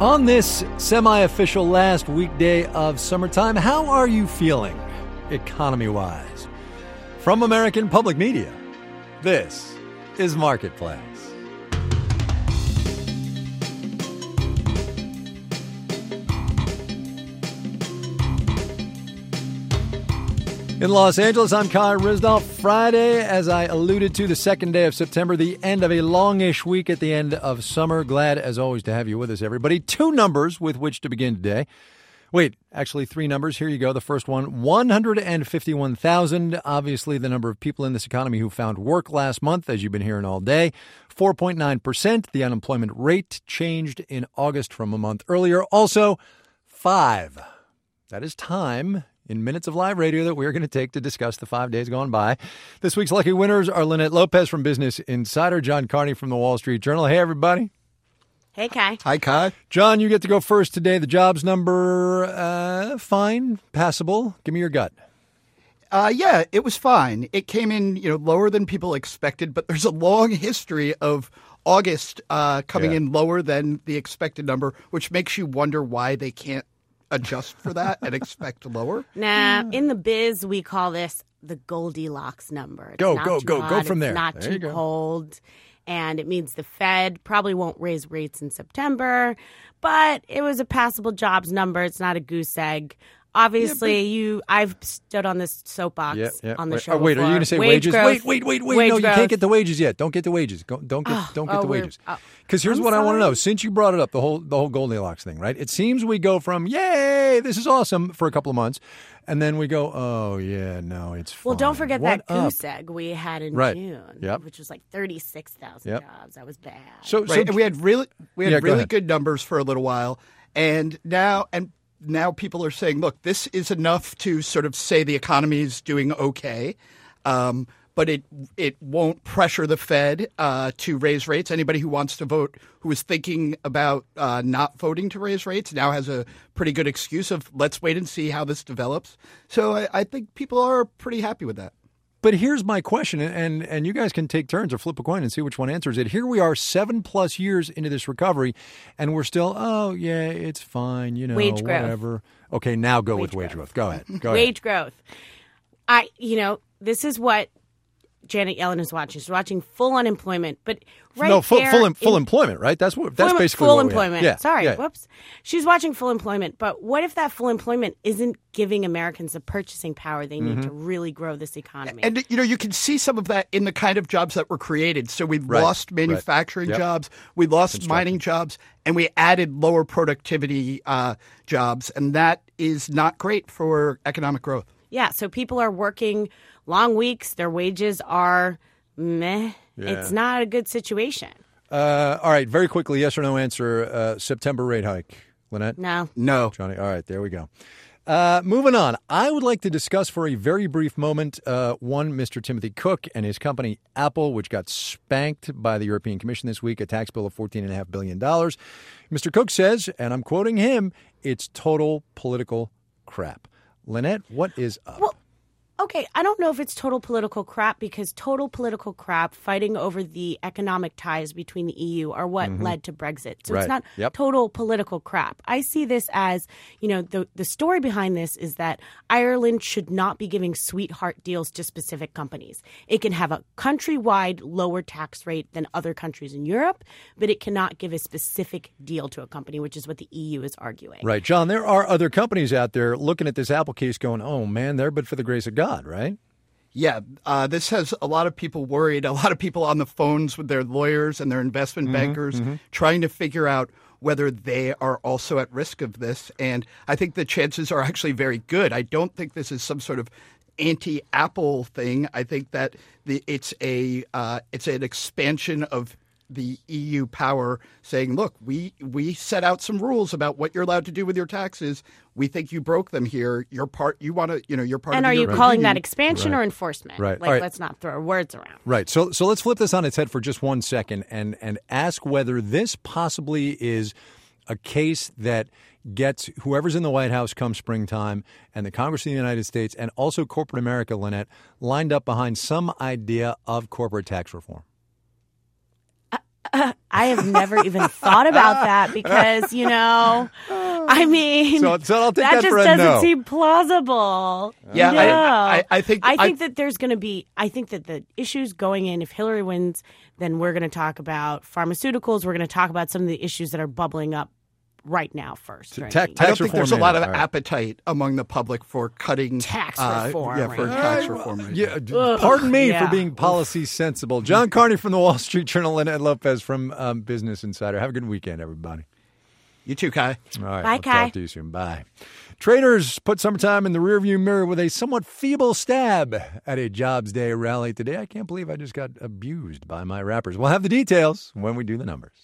On this semi-official last weekday of summertime, how are you feeling economy-wise? From American Public Media, this is Marketplace. In Los Angeles, I'm Kai Ryssdal. Friday, as I alluded to, the second day of September, the end of a longish week at the end of summer. Glad, as always, to have you with us, everybody. Two numbers with which to begin today. Wait, actually three numbers. Here you go. The first one, 151,000. Obviously, the number of people in this economy who found work last month, as you've been hearing all day. 4.9%. The unemployment rate changed in August from a month earlier. Also, 5. That is time in minutes of live radio that we're going to take to discuss the 5 days gone by. This week's lucky winners are Lynette Lopez from Business Insider, John Carney from the Wall Street Journal. Hey, everybody. Hey, Kai. Hi, Kai. John, you get to go first today. The jobs number, fine, passable. Give me your gut. Yeah, it was fine. It came in, lower than people expected, but there's a long history of August coming in lower than the expected number, which makes you wonder why they can't adjust for that and expect lower. Nah, in the biz, we call this the Goldilocks number. It's Go from there. It's not There you too go. cold. And it means the Fed probably won't raise rates in September. But it was a passable jobs number. It's not a goose egg. Obviously, I've stood on this soapbox on the show. Wait, before. are you going to say Wage wages? growth. Wait. Wage No, you growth. can't get the wages yet. Don't get the wages. Don't get the wages. Because here's what I want to know. Since you brought it up, the whole Goldilocks thing, right? It seems we go from, yay, this is awesome for a couple of months. And then we go, oh, yeah, no, it's fine. Well, don't forget What that up? goose egg we had in Right. June, Yep. which was like 36,000 jobs. That was bad. So And we had really ahead. good numbers for a little while. And now people are saying, look, this is enough to sort of say the economy is doing okay. But it won't pressure the Fed to raise rates. Anybody who wants to vote, who is thinking about not voting to raise rates, now has a pretty good excuse of let's wait and see how this develops. So I think people are pretty happy with that. But here's my question, and you guys can take turns or flip a coin and see which one answers it. Here we are 7+ years into this recovery, and we're still, oh, yeah, it's fine, Wage growth. whatever. Okay, now go with wage growth. Go ahead. Wage growth. This is what Janet Yellen is watching. She's watching full unemployment, but full employment, right? That's basically full what we have. employment. Yeah. Sorry, Yeah. whoops. She's watching full employment, but what if that full employment isn't giving Americans the purchasing power they need to really grow this economy? And, you can see some of that in the kind of jobs that were created. So we lost manufacturing jobs, we lost mining jobs, and we added lower productivity jobs. And that is not great for economic growth. Yeah, so people are working long weeks. Their wages are meh. Yeah. It's not a good situation. All right, very quickly, yes or no answer. September rate hike. Lynette? No. Johnny? All right, there we go. Moving on, I would like to discuss for a very brief moment, Mr. Timothy Cook and his company Apple, which got spanked by the European Commission this week, a tax bill of $14.5 billion. Mr. Cook says, and I'm quoting him, it's total political crap. Lynette, what is up? Well, okay, I don't know if it's total political crap because total political crap fighting over the economic ties between the EU are what led to Brexit. So it's not total political crap. I see this as, the story behind this is that Ireland should not be giving sweetheart deals to specific companies. It can have a countrywide lower tax rate than other countries in Europe, but it cannot give a specific deal to a company, which is what the EU is arguing. Right. John, there are other companies out there looking at this Apple case going, oh, man, they're but for the grace of God, right? Yeah, this has a lot of people worried, a lot of people on the phones with their lawyers and their investment bankers trying to figure out whether they are also at risk of this. And I think the chances are actually very good. I don't think this is some sort of anti-Apple thing. I think that it's an expansion of the EU power saying, look, we set out some rules about what you're allowed to do with your taxes. We think you broke them here. You're part of the And European are you calling that Union. expansion or enforcement? Right. Like, All right. let's not throw words around. Right. So let's flip this on its head for just 1 second and ask whether this possibly is a case that gets whoever's in the White House come springtime and the Congress of the United States and also corporate America, Lynette, lined up behind some idea of corporate tax reform. I have never even thought about that because, I mean, so I'll take that just for a doesn't no. seem plausible. Yeah, no. I think that there's going to be. I think that the issues going in, if Hillary wins, then we're going to talk about pharmaceuticals. We're going to talk about some of the issues that are bubbling up right now first. I don't think there's a lot of appetite among the public for cutting tax reform. Tax reform. Right pardon me for being policy sensible. John Carney from the Wall Street Journal and Ed Lopez from Business Insider. Have a good weekend, everybody. You too, Kai. All right. Bye, Kai. Talk to you soon. Bye. Traders put summertime in the rearview mirror with a somewhat feeble stab at a Jobs Day rally today. I can't believe I just got abused by my rappers. We'll have the details when we do the numbers.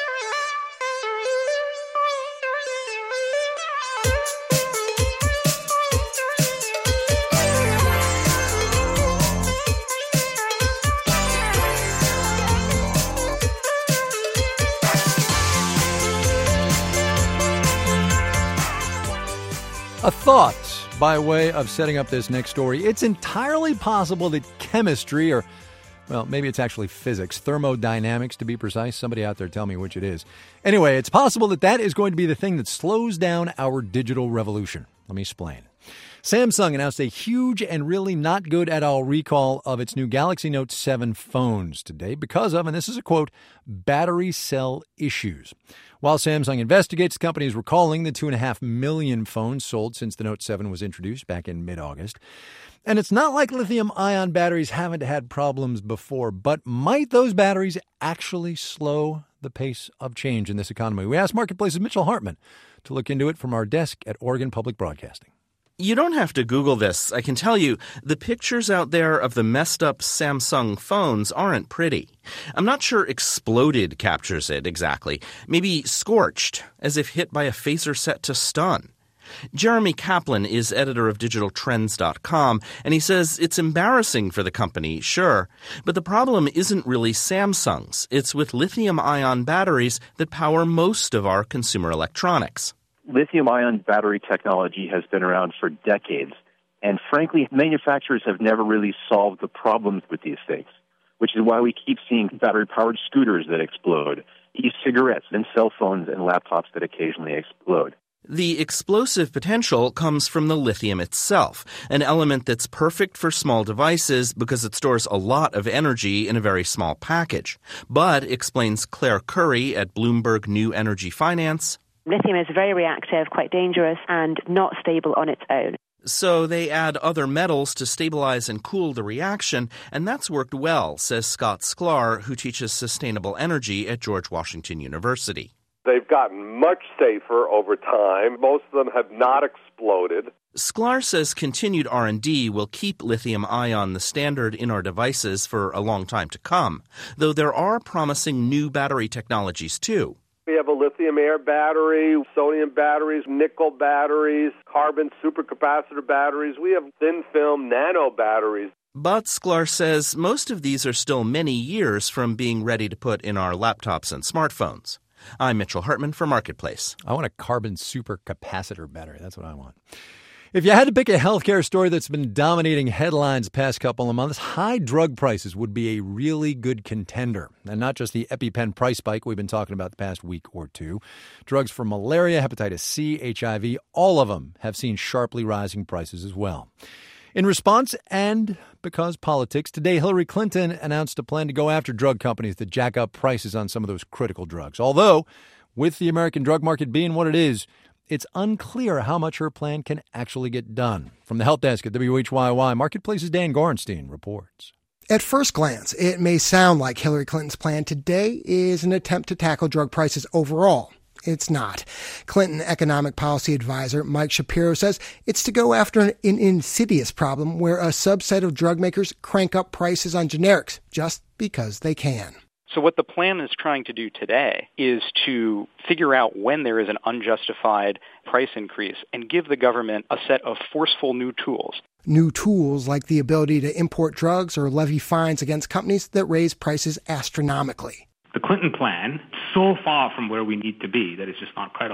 A thought by way of setting up this next story. It's entirely possible that chemistry, or, well, maybe it's actually physics, thermodynamics to be precise. Somebody out there tell me which it is. Anyway, it's possible that that is going to be the thing that slows down our digital revolution. Let me explain. Samsung announced a huge and really not good at all recall of its new Galaxy Note 7 phones today because of, and this is a quote, battery cell issues. While Samsung investigates, the company is recalling the 2.5 million phones sold since the Note 7 was introduced back in mid-August. And it's not like lithium-ion batteries haven't had problems before, but might those batteries actually slow the pace of change in this economy? We asked Marketplace's Mitchell Hartman to look into it from our desk at Oregon Public Broadcasting. You don't have to Google this. I can tell you, the pictures out there of the messed up Samsung phones aren't pretty. I'm not sure exploded captures it exactly. Maybe scorched, as if hit by a phaser set to stun. Jeremy Kaplan is editor of DigitalTrends.com, and he says it's embarrassing for the company, sure, but the problem isn't really Samsung's. It's with lithium-ion batteries that power most of our consumer electronics. Lithium-ion battery technology has been around for decades, and frankly, manufacturers have never really solved the problems with these things, which is why we keep seeing battery-powered scooters that explode, e-cigarettes and cell phones and laptops that occasionally explode. The explosive potential comes from the lithium itself, an element that's perfect for small devices because it stores a lot of energy in a very small package. But, explains Claire Curry at Bloomberg New Energy Finance, lithium is very reactive, quite dangerous, and not stable on its own. So they add other metals to stabilize and cool the reaction, and that's worked well, says Scott Sklar, who teaches sustainable energy at George Washington University. They've gotten much safer over time. Most of them have not exploded. Sklar says continued R&D will keep lithium-ion the standard in our devices for a long time to come, though there are promising new battery technologies too. We have a lithium-air battery, sodium batteries, nickel batteries, carbon supercapacitor batteries. We have thin-film nano batteries. But Sklar says most of these are still many years from being ready to put in our laptops and smartphones. I'm Mitchell Hartman for Marketplace. I want a carbon supercapacitor battery. That's what I want. If you had to pick a healthcare story that's been dominating headlines the past couple of months, high drug prices would be a really good contender. And not just the EpiPen price spike we've been talking about the past week or two. Drugs for malaria, hepatitis C, HIV, all of them have seen sharply rising prices as well. In response, and because politics, today Hillary Clinton announced a plan to go after drug companies that jack up prices on some of those critical drugs. Although, with the American drug market being what it is, it's unclear how much her plan can actually get done. From the help desk at WHYY, Marketplace's Dan Gorenstein reports. At first glance, it may sound like Hillary Clinton's plan today is an attempt to tackle drug prices overall. It's not. Clinton economic policy advisor Mike Shapiro says it's to go after an insidious problem where a subset of drug makers crank up prices on generics just because they can. So what the plan is trying to do today is to figure out when there is an unjustified price increase and give the government a set of forceful new tools. New tools like the ability to import drugs or levy fines against companies that raise prices astronomically. The Clinton plan is so far from where we need to be that it's just not credible.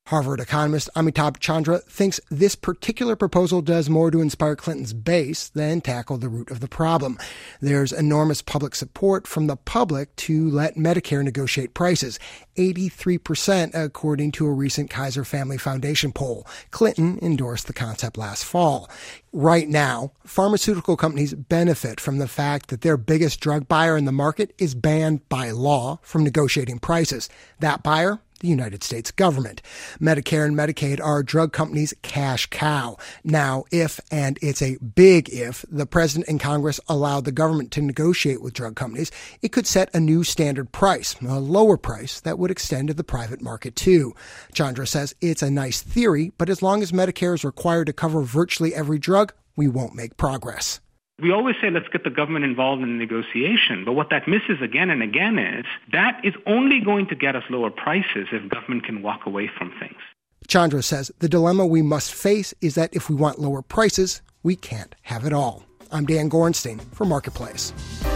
Harvard economist Amitabh Chandra thinks this particular proposal does more to inspire Clinton's base than tackle the root of the problem. There's enormous public support from the public to let Medicare negotiate prices, 83% according to a recent Kaiser Family Foundation poll. Clinton endorsed the concept last fall. Right now, pharmaceutical companies benefit from the fact that their biggest drug buyer in the market is banned by law from negotiating prices. That buyer? The United States government. Medicare and Medicaid are drug companies' cash cow. Now, if, and it's a big if, the president and Congress allowed the government to negotiate with drug companies, it could set a new standard price, a lower price that would extend to the private market too. Chandra says it's a nice theory, but as long as Medicare is required to cover virtually every drug, we won't make progress. We always say, let's get the government involved in the negotiation. But what that misses again and again is that is only going to get us lower prices if government can walk away from things. Chandra says the dilemma we must face is that if we want lower prices, we can't have it all. I'm Dan Gorenstein for Marketplace.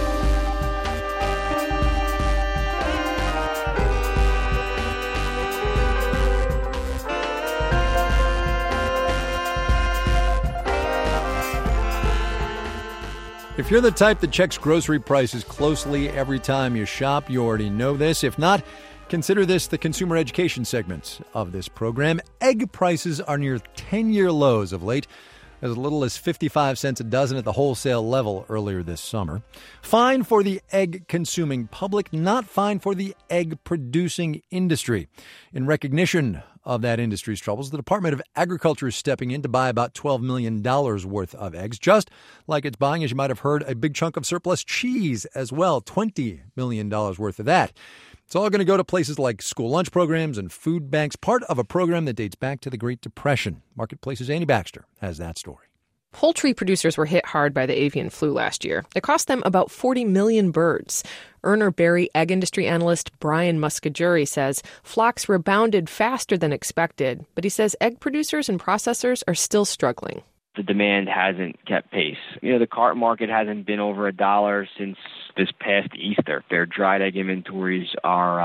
If you're the type that checks grocery prices closely every time you shop, you already know this. If not, consider this the consumer education segment of this program. Egg prices are near 10-year lows of late, as little as 55 cents a dozen at the wholesale level earlier this summer. Fine for the egg-consuming public, not fine for the egg-producing industry. In recognition of that industry's troubles, the Department of Agriculture is stepping in to buy about $12 million worth of eggs, just like it's buying, as you might have heard, a big chunk of surplus cheese as well, $20 million worth of that. It's all going to go to places like school lunch programs and food banks, part of a program that dates back to the Great Depression. Marketplace's Annie Baxter has that story. Poultry producers were hit hard by the avian flu last year. It cost them about 40 million birds. Urner Barry egg industry analyst Brian Muscajuri says flocks rebounded faster than expected, but he says egg producers and processors are still struggling. The demand hasn't kept pace. The carton market hasn't been over $1 since this past Easter. Their dried egg inventories are,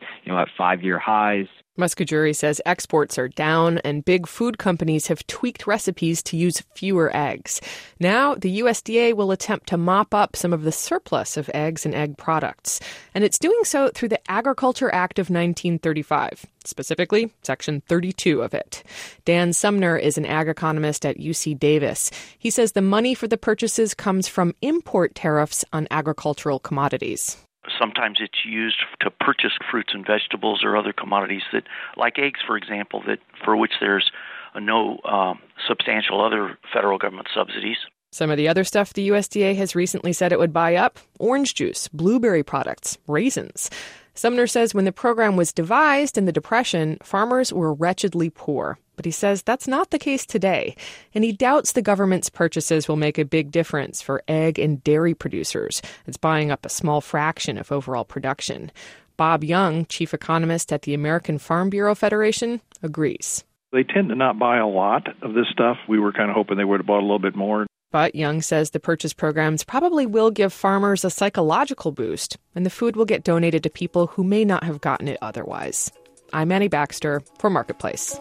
at 5-year highs. Muscajuri says exports are down and big food companies have tweaked recipes to use fewer eggs. Now, the USDA will attempt to mop up some of the surplus of eggs and egg products. And it's doing so through the Agriculture Act of 1935, specifically Section 32 of it. Dan Sumner is an ag economist at UC Davis. He says the money for the purchases comes from import tariffs on agricultural commodities. Sometimes it's used to purchase fruits and vegetables or other commodities that, like eggs, for example, that for which there's no substantial other federal government subsidies. Some of the other stuff the USDA has recently said it would buy up: orange juice, blueberry products, raisins. Sumner says when the program was devised in the Depression, farmers were wretchedly poor. But he says that's not the case today, and he doubts the government's purchases will make a big difference for egg and dairy producers. It's buying up a small fraction of overall production. Bob Young, chief economist at the American Farm Bureau Federation, agrees. They tend to not buy a lot of this stuff. We were kind of hoping they would have bought a little bit more. But Young says the purchase programs probably will give farmers a psychological boost, and the food will get donated to people who may not have gotten it otherwise. I'm Annie Baxter for Marketplace.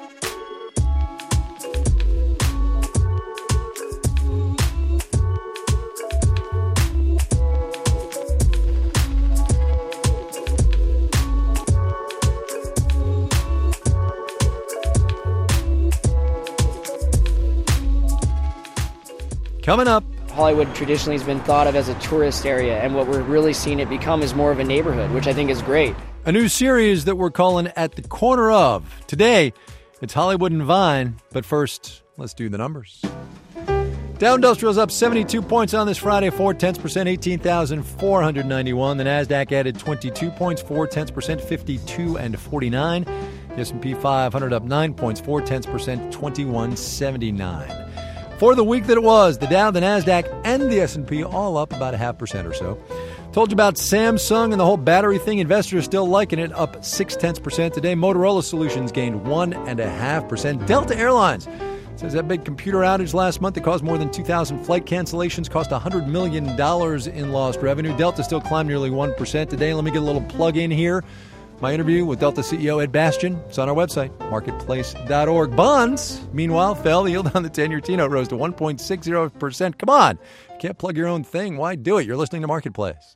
Coming up. Hollywood traditionally has been thought of as a tourist area, and what we're really seeing it become is more of a neighborhood, which I think is great. A new series that we're calling At the Corner of. Today, it's Hollywood and Vine, but first, let's do the numbers. Dow Industrial's up 72 points on this Friday, 0.4%, 18,491. The Nasdaq added 22 points, 0.4%, 52 and 49. The S&P 500 up 9 points, 0.4%, 2179. For the week that it was, the Dow, the Nasdaq, and the S&P all up about 0.5% or so. Told you about Samsung and the whole battery thing. Investors still liking it, up 0.6% today. Motorola Solutions gained 1.5%. Delta Airlines says that big computer outage last month that caused more than 2,000 flight cancellations cost $100 million in lost revenue. Delta still climbed nearly 1% today. Let me get a little plug in here. My interview with Delta CEO Ed Bastian. It's on our website, marketplace.org. Bonds, meanwhile, fell. The yield on the 10-year T-note rose to 1.60%. Come on. You can't plug your own thing. Why do it? You're listening to Marketplace.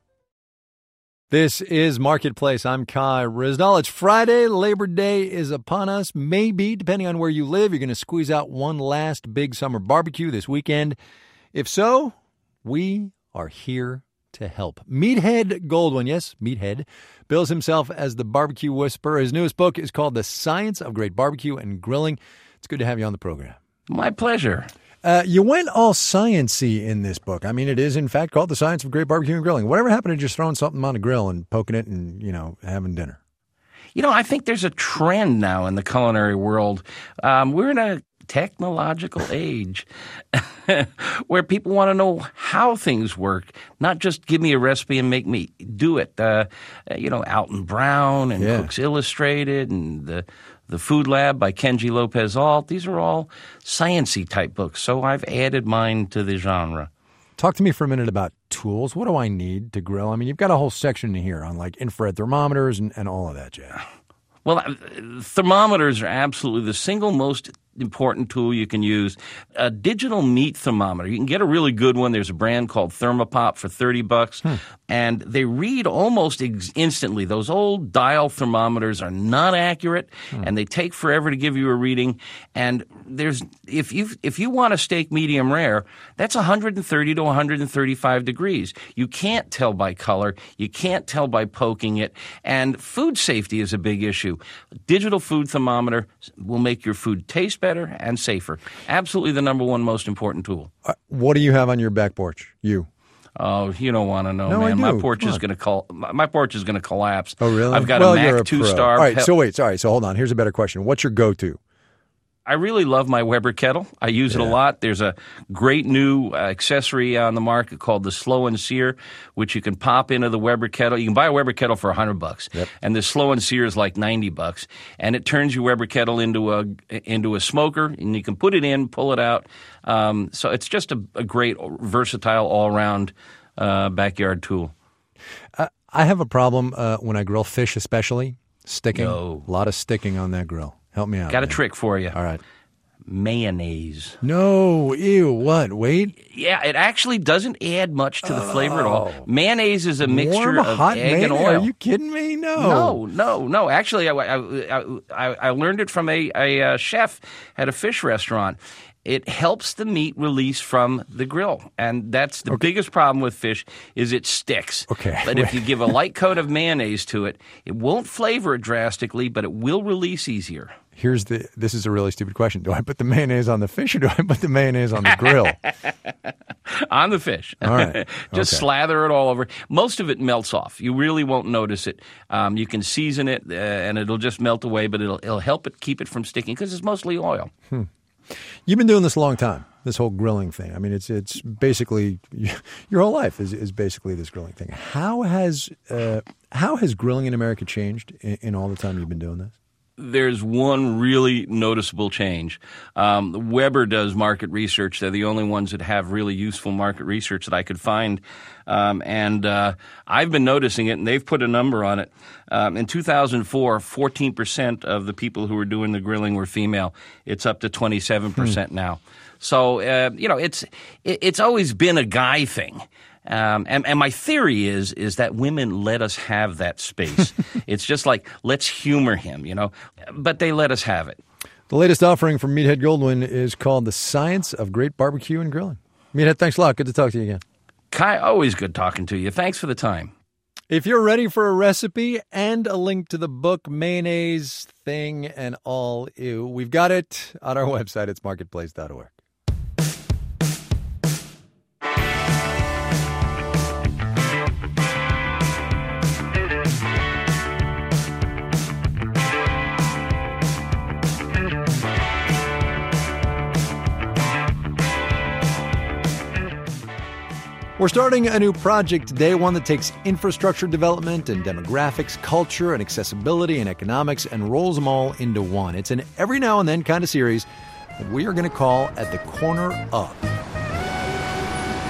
This is Marketplace. I'm Kai Ryssdal. It's Friday. Labor Day is upon us. Maybe, depending on where you live, you're going to squeeze out one last big summer barbecue this weekend. If so, we are here to help. Meathead Goldwyn, yes, Meathead, bills himself as the barbecue whisperer. His newest book is called The Science of Great Barbecue and Grilling. It's good to have you on the program. My pleasure. You went all science-y in this book. I mean, it is, in fact, called The Science of Great Barbecue and Grilling. Whatever happened to just throwing something on a grill and poking it and, having dinner? I think there's a trend now in the culinary world. We're in a technological age where people want to know how things work, not just give me a recipe and make me do it. Alton Brown and Cooks Illustrated and the Food Lab by Kenji Lopez-Alt. These are all science-y type books, so I've added mine to the genre. Talk to me for a minute about tools. What do I need to grill? I mean, you've got a whole section here on like infrared thermometers and all of that jazz. Well, thermometers are absolutely the single most important tool you can use. A digital meat thermometer. You can get a really good one. There's a brand called Thermopop for $30, and they read almost instantly. Those old dial thermometers are not accurate, and they take forever to give you a reading. And if you want a steak medium rare, that's 130 to 135 degrees. You can't tell by color. You can't tell by poking it. And food safety is a big issue. Digital food thermometer will make your food taste better and safer. Absolutely the number one most important tool. What do you have on your back porch? You? Oh, you don't want to know, no, man. I do. My porch is going to my porch is going to collapse. Oh, really? I've got a Mac 2-star. All right, so hold on. Here's a better question. What's your go-to? I really love my Weber kettle. I use it a lot. There's a great new accessory on the market called the Slow and Sear, which you can pop into the Weber kettle. You can buy a Weber kettle for $100, and the Slow and Sear is like $90, and it turns your Weber kettle into a smoker, and you can put it in, pull it out. So it's just a great, versatile, all-around backyard tool. I have a problem when I grill fish, especially sticking. No. A lot of sticking on that grill. Help me out. Got a trick for you. All right. Mayonnaise. No. Ew. What? Wait. Yeah, it actually doesn't add much to the flavor at all. Mayonnaise is a mixture of egg and oil. Are you kidding me? No. Actually, I learned it from a chef at a fish restaurant. It helps the meat release from the grill, and that's the biggest problem with fish is it sticks. Okay. But if you give a light coat of mayonnaise to it, it won't flavor it drastically, but it will release easier. This is a really stupid question. Do I put the mayonnaise on the fish or do I put the mayonnaise on the grill? On the fish. All right. Just slather it all over. Most of it melts off. You really won't notice it. You can season it, and it'll just melt away, but it'll help it keep it from sticking because it's mostly oil. You've been doing this a long time, this whole grilling thing. I mean, it's basically your whole life is basically this grilling thing. How has grilling in America changed in all the time you've been doing this? There's one really noticeable change. Weber does market research. They're the only ones that have really useful market research that I could find. And I've been noticing it, and they've put a number on it. In 2004, 14% of the people who were doing the grilling were female. It's up to 27% now. So, it's always been a guy thing. And my theory is that women let us have that space. It's just like, let's humor him, but they let us have it. The latest offering from Meathead Goldwyn is called The Science of Great Barbecue and Grilling. Meathead, thanks a lot. Good to talk to you again. Kai, always good talking to you. Thanks for the time. If you're ready for a recipe and a link to the book, Mayonnaise Thing and All Ew, we've got it on our website. It's marketplace.org. We're starting a new project today, one that takes infrastructure development and demographics, culture and accessibility and economics and rolls them all into one. It's an every now and then kind of series that we are going to call At the Corner Of.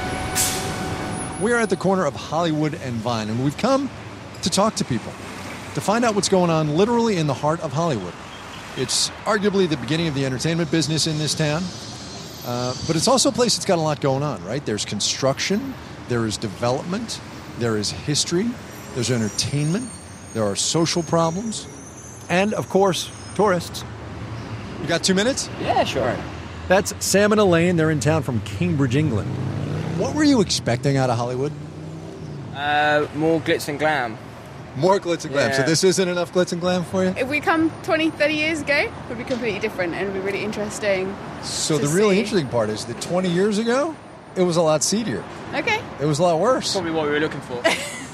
We are at the corner of Hollywood and Vine, and we've come to talk to people. to find out what's going on literally in the heart of Hollywood. It's arguably the beginning of the entertainment business in this town, but it's also a place that's got a lot going on, right? There's construction, there is development, there is history, there's entertainment, there are social problems, and, of course, tourists. You got 2 minutes? Yeah, sure. That's Sam and Elaine. They're in town from Cambridge, England. What were you expecting out of Hollywood? More glitz and glam. More glitz and glam. Yeah. So this isn't enough glitz and glam for you? If we come 20, 30 years ago, it would be completely different and it would be really interesting. So the really interesting part is that 20 years ago, it was a lot seedier. Okay. It was a lot worse. Probably what we were looking for.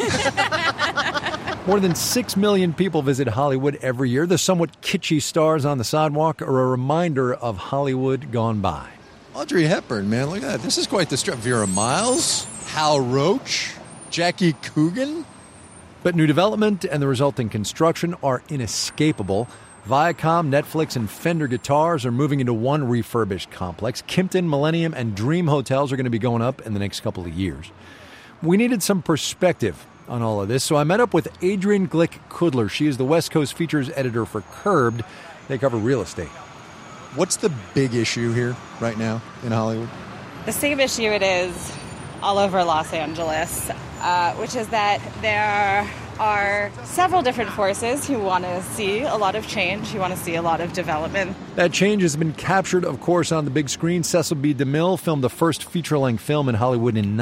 More than 6 million people visit Hollywood every year. The somewhat kitschy stars on the sidewalk are a reminder of Hollywood gone by. Audrey Hepburn, man, look at that. This is quite the strip. Vera Miles, Hal Roach, Jackie Coogan. But new development and the resulting construction are inescapable. Viacom, Netflix, and Fender Guitars are moving into one refurbished complex. Kimpton, Millennium, and Dream hotels are going to be going up in the next couple of years. We needed some perspective on all of this, so I met up with Adrienne Glick-Kudler. She is the West Coast features editor for Curbed. They cover real estate. What's the big issue here right now in Hollywood? The same issue it is all over Los Angeles, which is that there are several different forces who want to see a lot of change, who want to see a lot of development. That change has been captured, of course, on the big screen. Cecil B. DeMille filmed the first feature-length film in Hollywood in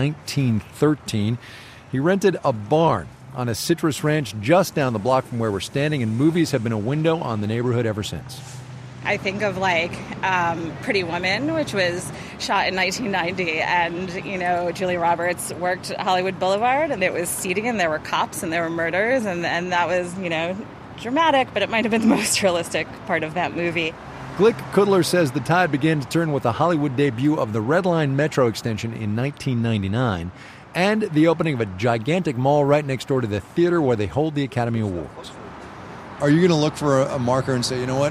1913. He rented a barn on a citrus ranch just down the block from where we're standing, and movies have been a window on the neighborhood ever since. I think of Pretty Woman, which was shot in 1990, and Julia Roberts worked Hollywood Boulevard, and it was seedy, and there were cops, and there were murders, and that was dramatic, but it might have been the most realistic part of that movie. Glick-Kudler says the tide began to turn with the Hollywood debut of the Red Line Metro extension in 1999, and the opening of a gigantic mall right next door to the theater where they hold the Academy Awards. Are you going to look for a marker and say, you know what?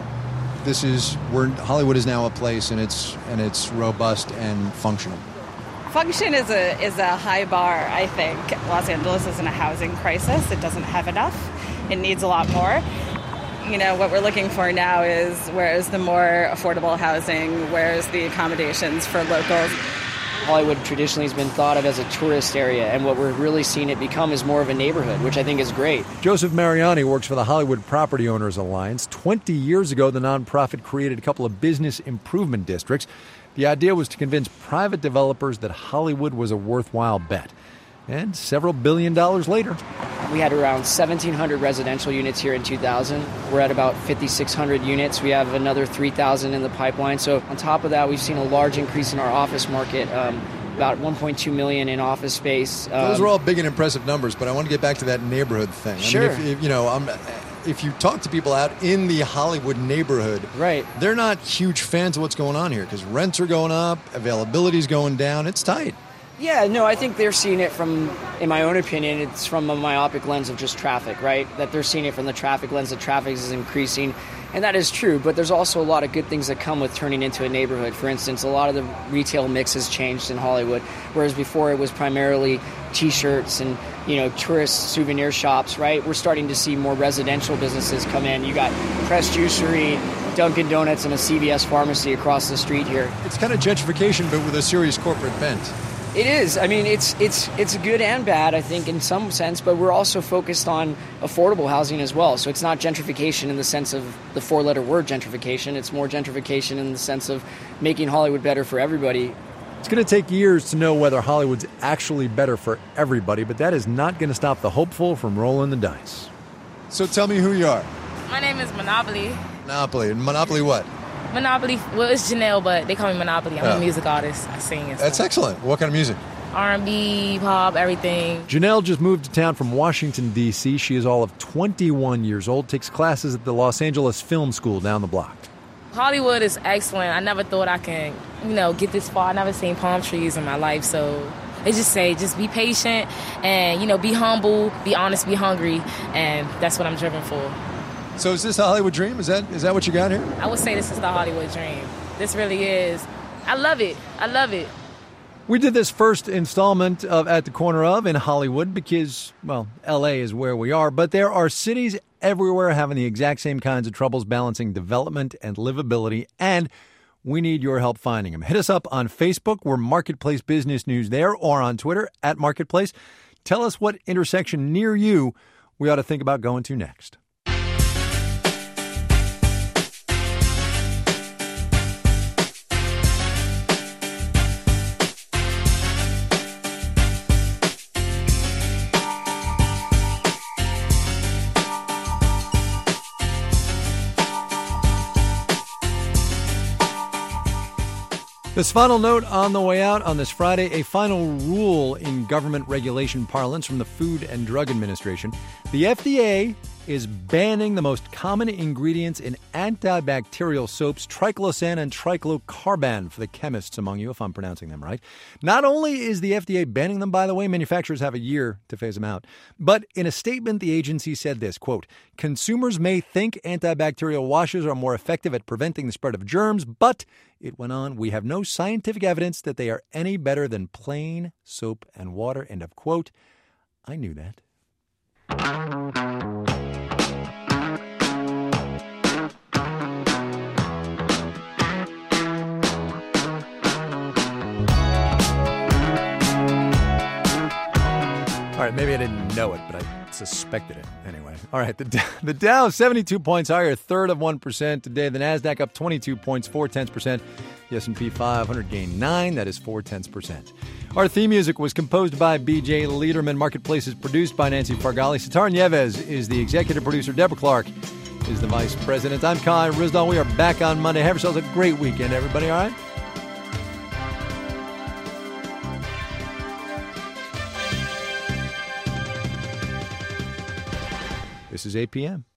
Hollywood is now a place, and it's robust and functional. Function is a high bar, I think. Los Angeles is in a housing crisis. It doesn't have enough. It needs a lot more. What we're looking for now is where's the more affordable housing, where's the accommodations for locals. Hollywood traditionally has been thought of as a tourist area, and what we're really seeing it become is more of a neighborhood, which I think is great. Joseph Mariani works for the Hollywood Property Owners Alliance. 20 years ago, the nonprofit created a couple of business improvement districts. The idea was to convince private developers that Hollywood was a worthwhile bet. And several $1 billion later, we had around 1,700 residential units here in 2000. We're at about 5,600 units. We have another 3,000 in the pipeline. So on top of that, we've seen a large increase in our office market, about 1.2 million in office space. Those are all big and impressive numbers, but I want to get back to that neighborhood thing. Sure. I mean, if you talk to people out in the Hollywood neighborhood, right, they're not huge fans of what's going on here because rents are going up, availability's going down. It's tight. Yeah, no, I think they're seeing it from, in my own opinion, it's from a myopic lens of just traffic, right? That they're seeing it from the traffic lens that traffic is increasing. And that is true, but there's also a lot of good things that come with turning into a neighborhood. For instance, a lot of the retail mix has changed in Hollywood, whereas before it was primarily T-shirts and, tourist souvenir shops, right? We're starting to see more residential businesses come in. You got Press Juicery, Dunkin' Donuts, and a CVS pharmacy across the street here. It's kind of gentrification, but with a serious corporate bent. It is. I mean, it's good and bad, I think, in some sense, but we're also focused on affordable housing as well. So it's not gentrification in the sense of the four-letter word gentrification. It's more gentrification in the sense of making Hollywood better for everybody. It's going to take years to know whether Hollywood's actually better for everybody, but that is not going to stop the hopeful from rolling the dice. So tell me who you are. My name is Monopoly. Monopoly. Monopoly what? Monopoly, well, it's Janelle, but they call me Monopoly. I'm a music artist. I sing and stuff. That's excellent. What kind of music? R&B, pop, everything. Janelle just moved to town from Washington, D.C. She is all of 21 years old, takes classes at the Los Angeles Film School down the block. Hollywood is excellent. I never thought I can, get this far. I never seen palm trees in my life, so they just say, just be patient and, be humble, be honest, be hungry, and that's what I'm driven for. So is this a Hollywood dream? Is that what you got here? I would say this is the Hollywood dream. This really is. I love it. I love it. We did this first installment of At the Corner of in Hollywood because, well, L.A. is where we are, but there are cities everywhere having the exact same kinds of troubles balancing development and livability, and we need your help finding them. Hit us up on Facebook. We're Marketplace Business News there, or on Twitter at Marketplace. Tell us what intersection near you we ought to think about going to next. This final note on the way out on this Friday, a final rule in government regulation parlance from the Food and Drug Administration. The FDA is banning the most common ingredients in antibacterial soaps, triclosan and triclocarban, for the chemists among you, if I'm pronouncing them right. Not only is the FDA banning them, by the way, manufacturers have a year to phase them out, but in a statement, the agency said this, quote, consumers may think antibacterial washes are more effective at preventing the spread of germs, but, it went on, we have no scientific evidence that they are any better than plain soap and water, end of quote. I knew that. All right, maybe I didn't know it, but I suspected it anyway. All right, the Dow 72 points higher, a third of 1% today. The Nasdaq up 22 points, 0.4%. The S&P 500 gained 9, that is 0.4%. Our theme music was composed by B.J. Liederman. Marketplace is produced by Nancy Fargali. Sitar Nieves is the executive producer. Deborah Clark is the vice president. I'm Kai Ryssdal. We are back on Monday. Have yourselves a great weekend, everybody, all right? This is APM.